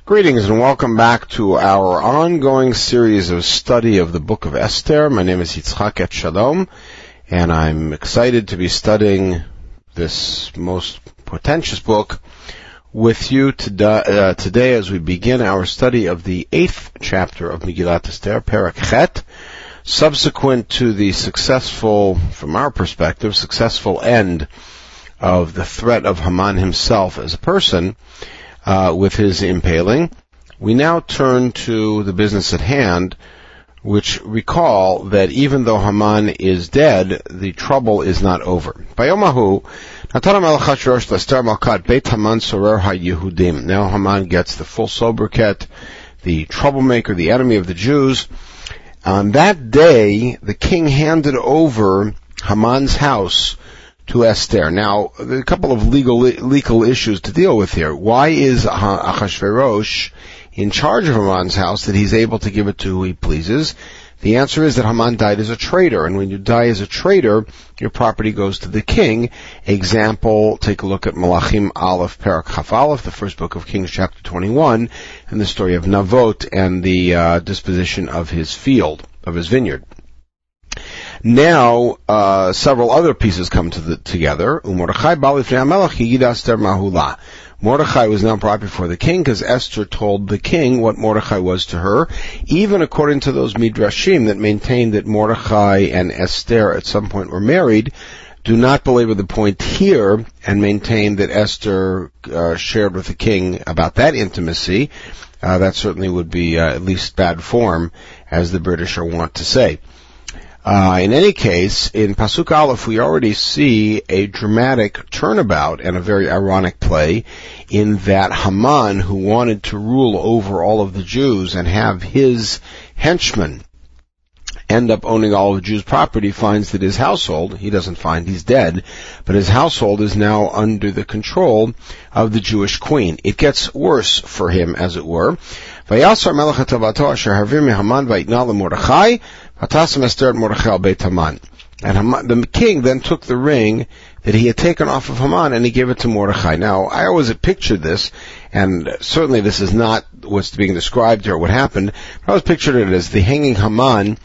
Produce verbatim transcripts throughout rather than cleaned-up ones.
Greetings and welcome back to our ongoing series of study of the book of Esther. My name is Yitzchak Etshalom, and I'm excited to be studying this most portentous book with you today, uh, today as we begin our study of the eighth chapter of Megillat Esther, Perek Chet, subsequent to the successful, from our perspective, successful end of the threat of Haman himself as a person, Uh, with his impaling. We now turn to the business at hand, which recall that even though Haman is dead, the trouble is not over. Bayomahu, now Haman gets the full sobriquet, the troublemaker, the enemy of the Jews. On that day, the king handed over Haman's house to Esther. Now, there are a couple of legal legal issues to deal with here. Why is Achashverosh in charge of Haman's house that he's able to give it to who he pleases? The answer is that Haman died as a traitor, and when you die as a traitor, your property goes to the king. Example, take a look at Malachim Aleph, Perek Chaf Aleph, the first book of Kings, chapter twenty-one, and the story of Navot and the uh, disposition of his field, of his vineyard. Now, uh, several other pieces come to the, together. Mordechai was now brought before the king because Esther told the king what Mordechai was to her, even according to those midrashim that maintain that Mordechai and Esther at some point were married. Do not belabor the point here and maintain that Esther uh, shared with the king about that intimacy. Uh, that certainly would be uh, at least bad form, as the British are wont to say. Uh, in any case, in Pasuk Aleph, we already see a dramatic turnabout and a very ironic play in that Haman, who wanted to rule over all of the Jews and have his henchmen end up owning all of the Jews' property, finds that his household, he doesn't find, he's dead, but his household is now under the control of the Jewish queen. It gets worse for him, as it were. Vayasar melech hatavato asher harvir meHaman vayitna leMordechai v'tasam Esther et Mordechai al Beit Haman. And Haman, the king then took the ring that he had taken off of Haman and he gave it to Mordechai. Now, I always had pictured this, and certainly this is not what's being described here, what happened, but I always pictured it as the hanging Haman,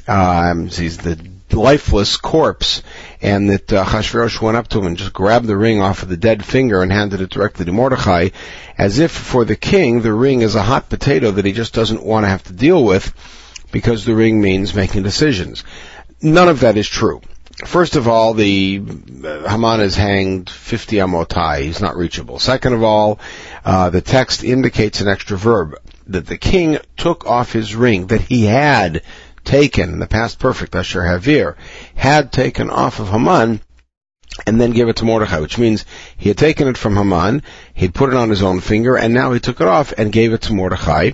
um, he's the lifeless corpse, and that uh, Achashverosh went up to him and just grabbed the ring off of the dead finger and handed it directly to Mordechai, as if for the king the ring is a hot potato that he just doesn't want to have to deal with, because the ring means making decisions. None of that is true. First of all, the uh, Haman is hanged fifty amot high. He's not reachable. Second of all, uh, the text indicates an extra verb, that the king took off his ring that he had taken, in the past perfect, Asher Havir, had taken off of Haman, and then gave it to Mordechai, which means he had taken it from Haman, he'd put it on his own finger, and now he took it off and gave it to Mordechai.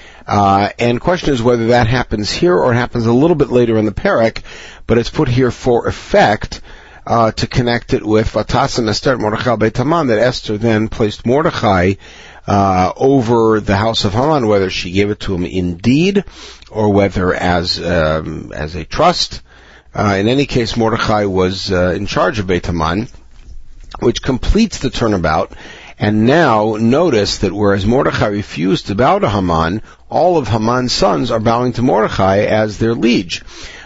Uh, and question is whether that happens here or it happens a little bit later in the Perek, but it's put here for effect, uh, to connect it with Vatasam Esther et Mordechai al Beit Haman, that Esther then placed Mordechai Uh, over the house of Haman, whether she gave it to him indeed, or whether as um, as a trust. Uh, in any case, Mordechai was uh, in charge of Beit Haman, which completes the turnabout. And now notice that whereas Mordechai refused to bow to Haman, all of Haman's sons are bowing to Mordechai as their liege.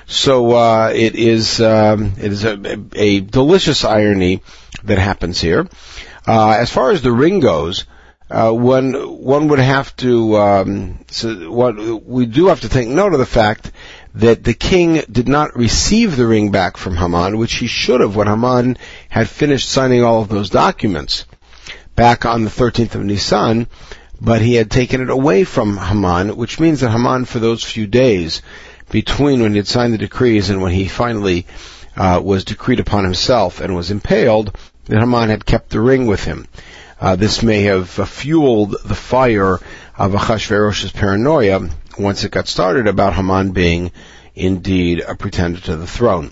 So uh, it is um, it is a, a delicious irony that happens here. Uh, as far as the ring goes, Uh, one, one would have to, um, so what, we do have to take note of the fact that the king did not receive the ring back from Haman, which he should have when Haman had finished signing all of those documents back on the thirteenth of Nisan, but he had taken it away from Haman, which means that Haman, for those few days between when he had signed the decrees and when he finally uh, was decreed upon himself and was impaled, that Haman had kept the ring with him. Uh, this may have uh, fueled the fire of Achashverosh's paranoia once it got started about Haman being indeed a pretender to the throne.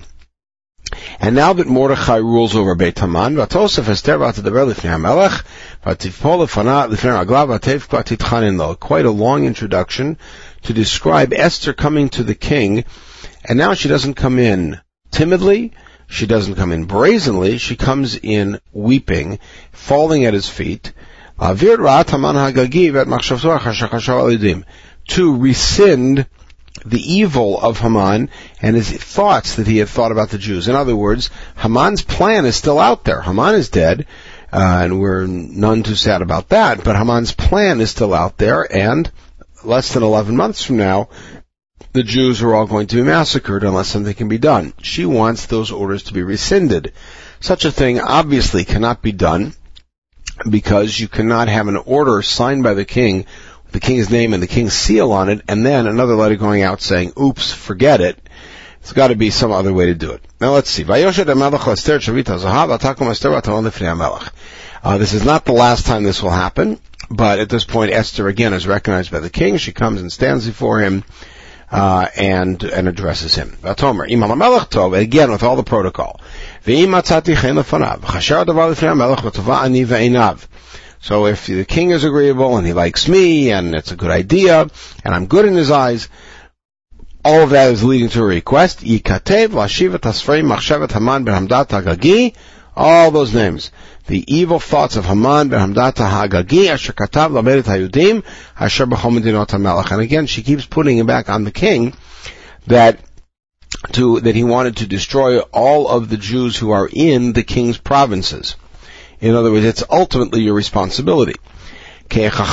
And now that Mordechai rules over Beit Haman, quite a long introduction to describe Esther coming to the king, and now she doesn't come in timidly, she doesn't come in brazenly, she comes in weeping, falling at his feet. To rescind the evil of Haman and his thoughts that he had thought about the Jews. In other words, Haman's plan is still out there. Haman is dead, uh, and we're none too sad about that, but Haman's plan is still out there, and less than eleven months from now, the Jews are all going to be massacred unless something can be done. She wants those orders to be rescinded. Such a thing obviously cannot be done because you cannot have an order signed by the king with the king's name and the king's seal on it, and then another letter going out saying, oops, forget it. There's got to be some other way to do it. Now let's see. Uh, this is not the last time this will happen, but at this point Esther again is recognized by the king. She comes and stands before him uh, and and addresses him. Again, with all the protocol. So if the king is agreeable and he likes me and it's a good idea and I'm good in his eyes, all of that is leading to a request. All those names. The evil thoughts of Haman ben Hamdat HaGagi, Asher Katav Lamedet HaYudim, Asher B'chol Medinot HaMelech. And again, she keeps putting it back on the king that to that he wanted to destroy all of the Jews who are in the king's provinces. In other words, it's ultimately your responsibility. She said,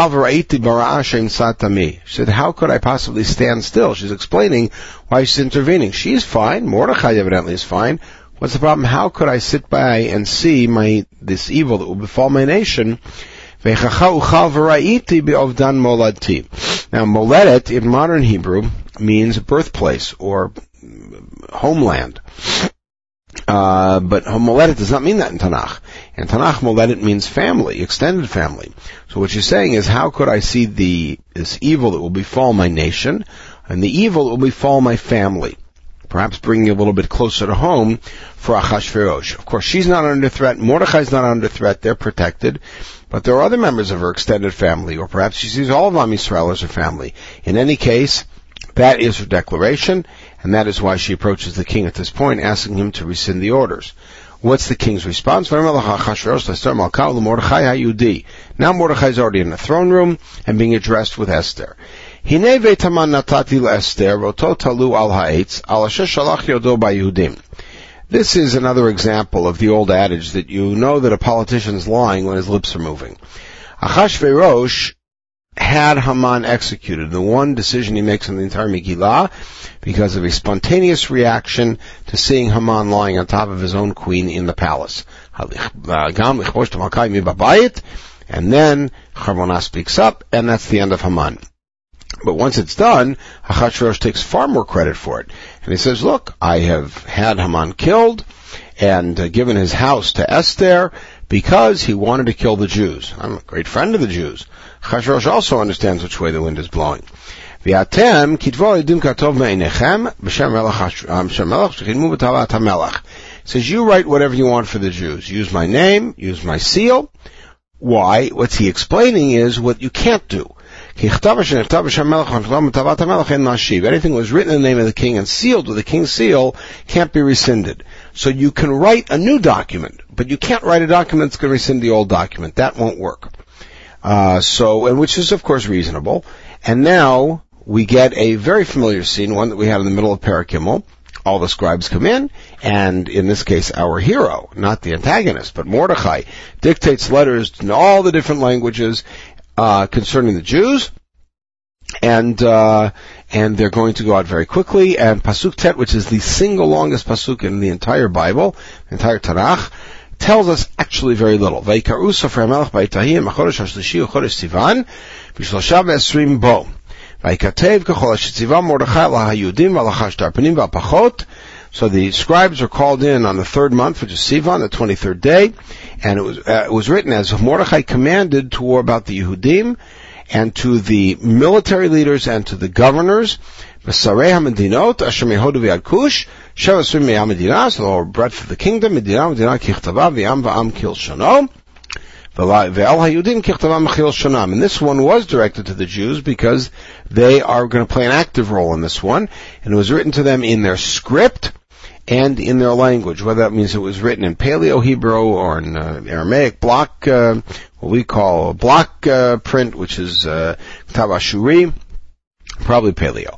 how could I possibly stand still? She's explaining why she's intervening. She's fine. Mordechai evidently is fine. What's the problem? How could I sit by and see my this evil that will befall my nation? Now, moledet in modern Hebrew means birthplace or homeland. Uh, but moledet does not mean that in Tanakh. In Tanakh, moledet means family, extended family. So what she's saying is, how could I see the this evil that will befall my nation, and the evil that will befall my family? Perhaps bringing it a little bit closer to home for Achashverosh. Of course, she's not under threat. Mordechai's not under threat. They're protected. But there are other members of her extended family, or perhaps she sees all of Am Yisrael as her family. In any case, that is her declaration, and that is why she approaches the king at this point, asking him to rescind the orders. What's the king's response? Now Mordechai is already in the throne room and being addressed with Esther. This is another example of the old adage that you know that a politician's lying when his lips are moving. Achashverosh had Haman executed, the one decision he makes in the entire Megillah, because of a spontaneous reaction to seeing Haman lying on top of his own queen in the palace. And then Charvona speaks up, and that's the end of Haman. But once it's done, Achashverosh takes far more credit for it. And he says, look, I have had Haman killed and uh, given his house to Esther because he wanted to kill the Jews. I'm a great friend of the Jews. Achashverosh also understands which way the wind is blowing. Says, you write whatever you want for the Jews. Use my name, use my seal. Why? What's he explaining is what you can't do. Anything was written in the name of the king and sealed with the king's seal can't be rescinded. So you can write a new document, but you can't write a document that's going to rescind the old document. That won't work. Uh, so, and which is of course reasonable. And now we get a very familiar scene, one that we had in the middle of Parakimel. All the scribes come in, and in this case, our hero, not the antagonist, but Mordechai, dictates letters in all the different languages uh, concerning the Jews, and uh, and they're going to go out very quickly. And Pasuk Tet, which is the single longest pasuk in the entire Bible, the entire Tanakh, tells us actually very little. Vayikaru Sofrei HaMelech b'Itahi Machodesh HaShlishi Uchodesh Sivan B'Shlosha V'Esrim Bo. So the scribes are called in on the third month, which is Sivan, the twenty-third day, and it was uh, it was written as Mordechai commanded to war about the Yehudim, and to the military leaders and to the governors, B'Sarei HaMedinot, Asher Mehodu V'Yad Kush, Sheva Esrim Me'am Medina, so the whole breadth of the kingdom, Medina, Medina Kichtava, V'Yam V'Am Kilshono, and this one was directed to the Jews because they are going to play an active role in this one, and it was written to them in their script, and in their language, whether that means it was written in Paleo-Hebrew or in uh, Aramaic block, uh, what we call block uh, print, which is uh, Ktav Ashuri, probably Paleo.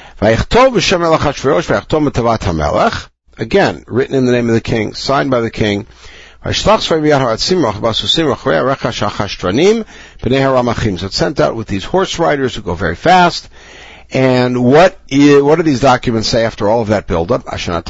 Again, written in the name of the king, signed by the king. So it's sent out with these horse riders who go very fast. And what is, what do these documents say after all of that build-up? That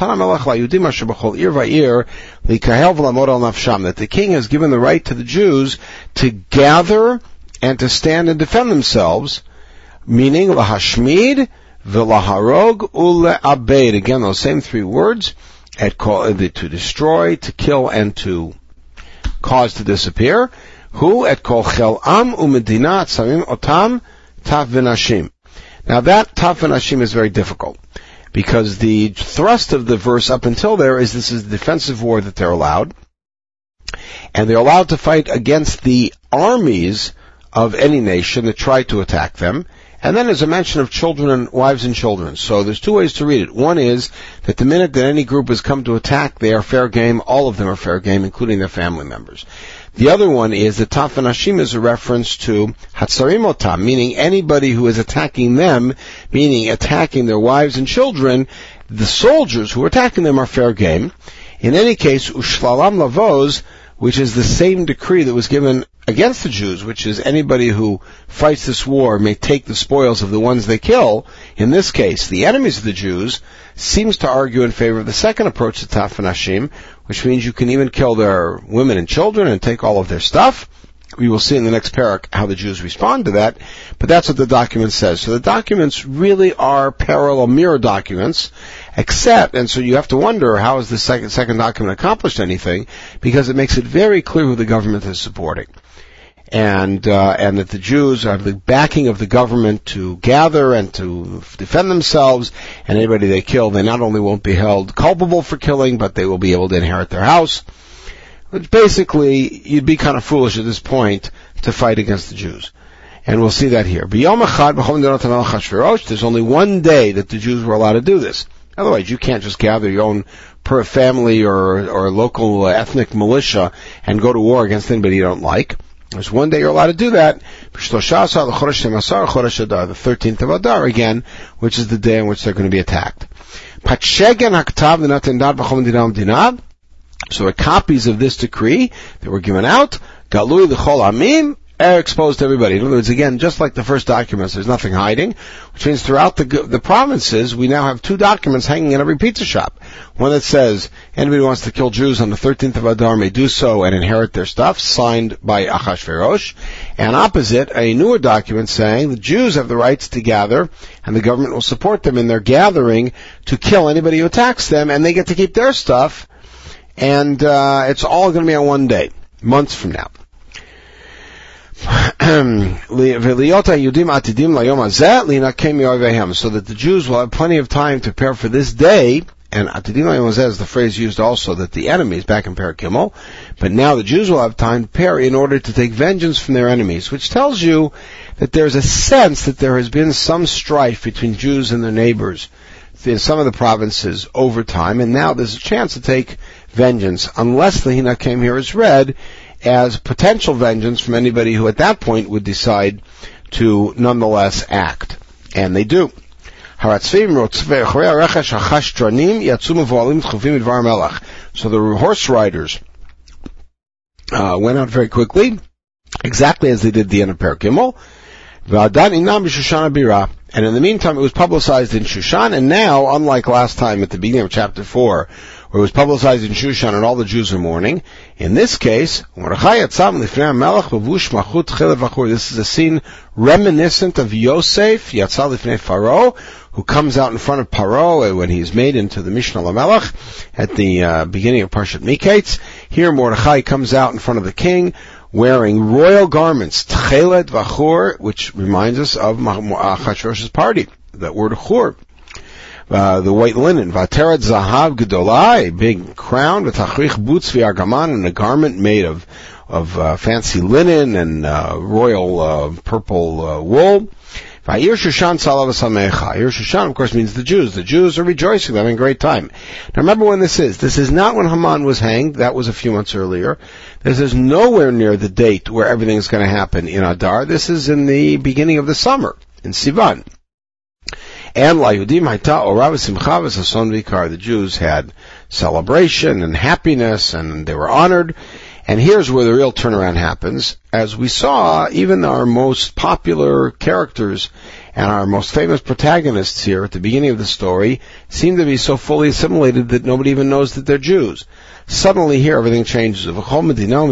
the king has given the right to the Jews to gather and to stand and defend themselves, meaning lahashmid, v'laharog, ule'abed. Again, those same three words, at call, to destroy, to kill, and to cause to disappear. Who at kol chel am u'medina tzamim otam taf v'nashim. Now that taf v'nashim is very difficult, because the thrust of the verse up until there is this is the defensive war that they're allowed, and they're allowed to fight against the armies of any nation that try to attack them. And then there's a mention of children and wives and children. So there's two ways to read it. One is that the minute that any group has come to attack, they are fair game. All of them are fair game, including their family members. The other one is that Taf v'nashim is a reference to Hatzarim Otam, meaning anybody who is attacking them, meaning attacking their wives and children. The soldiers who are attacking them are fair game. In any case, Ushlalam Lavos, which is the same decree that was given against the Jews, which is anybody who fights this war may take the spoils of the ones they kill. In this case, the enemies of the Jews, seems to argue in favor of the second approach to Taf v'nashim, which means you can even kill their women and children and take all of their stuff. We will see in the next parak how the Jews respond to that, but that's what the document says. So the documents really are parallel mirror documents, except, and so you have to wonder, how has the second, second document accomplished anything? Because it makes it very clear who the government is supporting. And, uh, and that the Jews have the backing of the government to gather and to defend themselves, and anybody they kill, they not only won't be held culpable for killing, but they will be able to inherit their house. Which basically, you'd be kind of foolish at this point to fight against the Jews. And we'll see that here. There's only one day that the Jews were allowed to do this. Otherwise, you can't just gather your own per family or, or local ethnic militia and go to war against anybody you don't like. There's one day you're allowed to do that. The thirteenth of Adar again, which is the day on which they're going to be attacked. So the copies of this decree that were given out, galui l'chol amim, are exposed to everybody. In other words, again, just like the first documents, there's nothing hiding, which means throughout the the provinces, we now have two documents hanging in every pizza shop. One that says, anybody who wants to kill Jews on the thirteenth of Adar may do so and inherit their stuff, signed by Achashverosh. And opposite, a newer document saying the Jews have the rights to gather, and the government will support them in their gathering to kill anybody who attacks them, and they get to keep their stuff. And uh, it's all going to be on one day, months from now. So that the Jews will have plenty of time to prepare for this day. And Atidim Layom Hazeh is the phrase used also that the enemies, back in Perek Gimel, but now the Jews will have time to prepare in order to take vengeance from their enemies, which tells you that there's a sense that there has been some strife between Jews and their neighbors in some of the provinces over time, and now there's a chance to take vengeance, unless the Hinakem here is read as potential vengeance from anybody who at that point would decide to nonetheless act. And they do. So the horse riders uh, went out very quickly, exactly as they did the end of Perek Gimel. And in the meantime, it was publicized in Shushan, and now, unlike last time at the beginning of chapter four, where it was publicized in Shushan and all the Jews are mourning, in this case, this is a scene reminiscent of Yosef, Yatzal Lifnei Pharaoh, who comes out in front of Paro when he's made into the Mishnah Lamelech at the uh, beginning of Parshat Miketz. Here, Mordechai comes out in front of the king, wearing royal garments, tchelet v'chur, which reminds us of Achashverosh's party, that word chur. Uh, the white linen, v'ateret zahav gedolah, a big crown, v'tachrich butz v'argaman, and a garment made of of uh, fancy linen and uh, royal uh, purple uh, wool. Va'ir Shushan Salav Samecha. Ir Shushan, of course, means the Jews. The Jews are rejoicing. They're having a great time. Now remember when this is. This is not when Haman was hanged. That was a few months earlier. This is nowhere near the date where everything is going to happen in Adar. This is in the beginning of the summer, in Sivan. And Layudim Haita Orav Simcha V'Sason Vikar. The Jews had celebration and happiness, and they were honored. And here's where the real turnaround happens. As we saw, even our most popular characters and our most famous protagonists here at the beginning of the story seem to be so fully assimilated that nobody even knows that they're Jews. Suddenly here everything changes. Throughout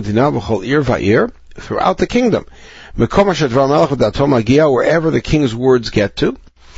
the kingdom. Wherever the king's words get to.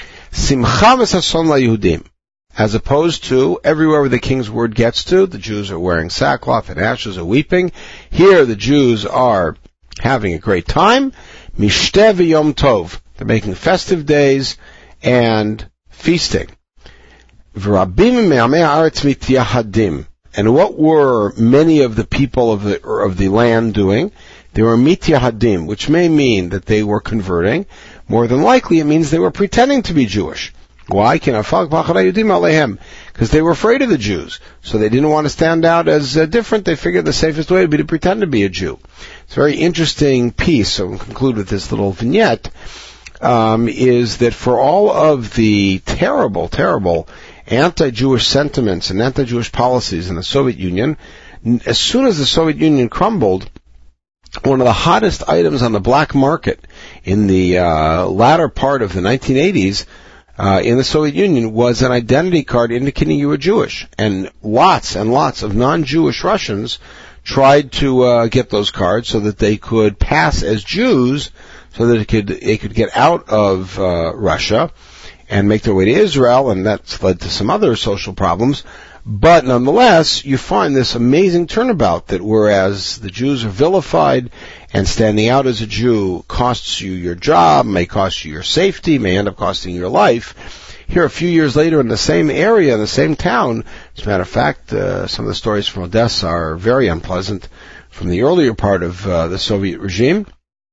As opposed to everywhere where the king's word gets to, the Jews are wearing sackcloth and ashes are weeping. Here the Jews are having a great time. Mishteh v'yom tov. They're making festive days and feasting. V'rabim me'amei haaretz mityahadim. And what were many of the people of the of the land doing? They were mityahadim, which may mean that they were converting. More than likely, it means they were pretending to be Jewish. Why? Because they were afraid of the Jews. So they didn't want to stand out as uh, different. They figured the safest way would be to pretend to be a Jew. It's a very interesting piece, so we'll conclude with this little vignette, um, is that for all of the terrible, terrible anti-Jewish sentiments and anti-Jewish policies in the Soviet Union, as soon as the Soviet Union crumbled, one of the hottest items on the black market in the uh, latter part of the nineteen eighties Uh, in the Soviet Union was an identity card indicating you were Jewish. And lots and lots of non-Jewish Russians tried to uh, get those cards so that they could pass as Jews, so that it could, they could get out of uh, Russia and make their way to Israel, and that's led to some other social problems. But nonetheless, you find this amazing turnabout that whereas the Jews are vilified and standing out as a Jew costs you your job, may cost you your safety, may end up costing your life, here a few years later in the same area, in the same town, as a matter of fact, uh, some of the stories from Odessa are very unpleasant from the earlier part of uh, the Soviet regime.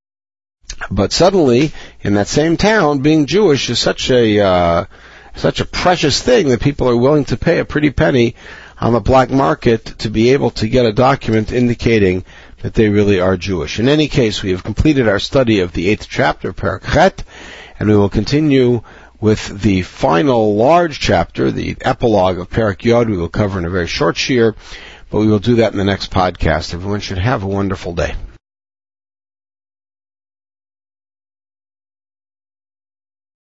But suddenly, in that same town, being Jewish is such a... Uh, such a precious thing that people are willing to pay a pretty penny on the black market to be able to get a document indicating that they really are Jewish. In any case, we have completed our study of the eighth chapter of Perek Chet, and we will continue with the final large chapter, the epilogue of Perek Yod. We will cover in a very short shiur, but we will do that in the next podcast. Everyone should have a wonderful day.